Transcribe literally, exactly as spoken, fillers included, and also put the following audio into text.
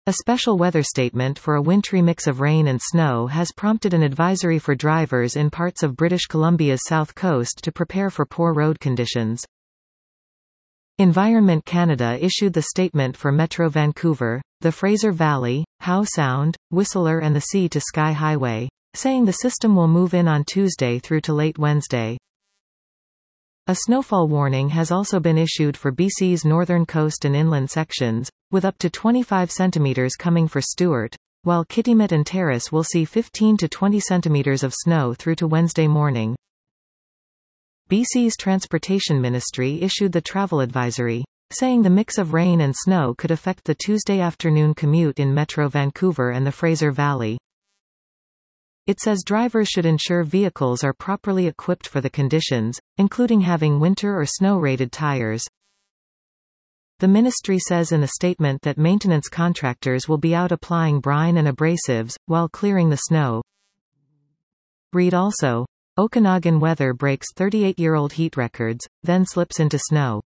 A special weather statement for a wintry mix of rain and snow has prompted an advisory for drivers in parts of British Columbia's south coast to prepare for poor road conditions. Environment Canada issued the statement for Metro Vancouver, the Fraser Valley, Howe Sound, Whistler and the Sea to Sky Highway, saying the system will move in on Tuesday through to late Wednesday. A snowfall warning has also been issued for B C's northern coast and inland sections, with up to twenty-five centimetres coming for Stewart, while Kitimat and Terrace will see fifteen to twenty centimetres of snow through to Wednesday morning. B C's Transportation Ministry issued the travel advisory, saying the mix of rain and snow could affect the Tuesday afternoon commute in Metro Vancouver and the Fraser Valley. It says drivers should ensure vehicles are properly equipped for the conditions, including having winter or snow-rated tires. The ministry says in a statement that maintenance contractors will be out applying brine and abrasives, while clearing the snow. Read also, Okanagan weather breaks thirty-eight-year-old heat records, then slips into snow.